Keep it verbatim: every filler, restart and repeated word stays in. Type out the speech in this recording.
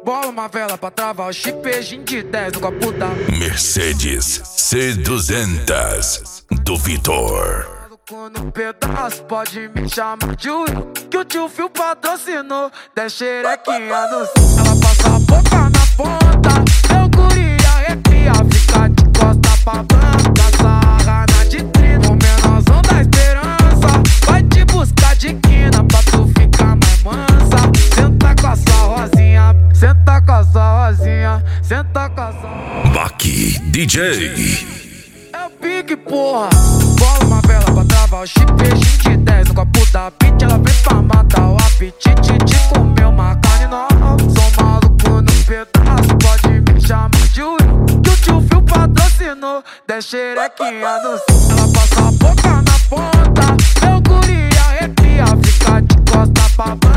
Bola uma vela pra travar o chipejinho de dez no copo da Mercedes C duzentos do Vitor. No pedaço pode me chamar de Will, que o tio Phil patrocinou. dez xerequinha no céu. Ela passa a boca na ponta, meu guri arrepia, fica de costa pra banca, sarra na de trina. O menorzão da esperança vai te buscar de quina pra tu ficar mais mansa. Senta com a sua rosinha, senta com a sua rosinha, senta com a sua... Baki D J. É o pique, porra. Bola uma vela pra travar o chipejinho de dez no copo da pit. Ela vem pra matar o apetite de comer uma carne nova. Sou maluco no pedaço, pode me chamar de Will, que o tio Phil patrocinou. dez xerequinha no céu. Ela passa a boca na ponta, meu guri arrepia, fica de costa pra banca.